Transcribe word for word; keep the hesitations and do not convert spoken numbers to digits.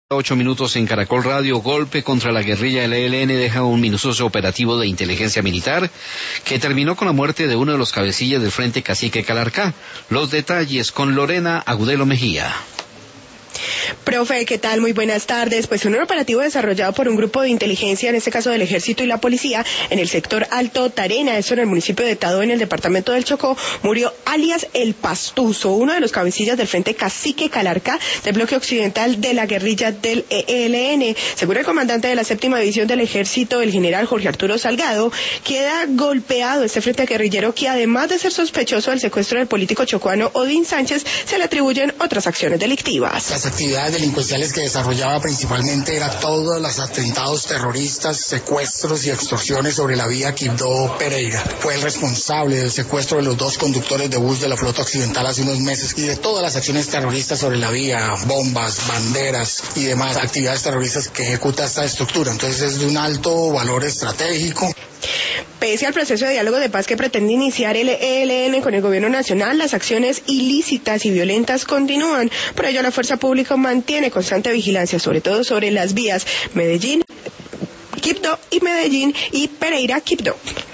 Ocho minutos en Caracol Radio. Golpe contra la guerrilla del E L N deja un minucioso operativo de inteligencia militar que terminó con la muerte de uno de los cabecillas del Frente Cacique Calarcá. Los detalles con Lorena Agudelo Mejía. Profe, ¿qué tal? Muy buenas tardes. Pues un operativo desarrollado por un grupo de inteligencia, en este caso del Ejército y la Policía, en el sector Alto Tarena, eso en el municipio de Tadó, en el departamento del Chocó, murió alias El Pastuso, uno de los cabecillas del Frente Cacique Calarcá, del bloque occidental de la guerrilla del E L N. Según el comandante de la séptima división del Ejército, el general Jorge Arturo Salgado, queda golpeado este frente guerrillero que, además de ser sospechoso del secuestro del político chocuano Odín Sánchez, se le atribuyen otras acciones delictivas. Las actividades delincuenciales que desarrollaba principalmente era todos los atentados terroristas, secuestros y extorsiones sobre la vía Quibdó-Pereira. Fue el responsable del secuestro de los dos conductores de bus de la flota occidental hace unos meses y de todas las acciones terroristas sobre la vía, bombas, banderas y demás actividades terroristas que ejecuta esta estructura. Entonces es de un alto valor estratégico. Pese al proceso de diálogo de paz que pretende iniciar el E L N con el gobierno nacional, las acciones ilícitas y violentas continúan. Por ello, la fuerza pública mantiene constante vigilancia, sobre todo sobre las vías Medellín, Quibdó y Medellín y Pereira, Quibdó.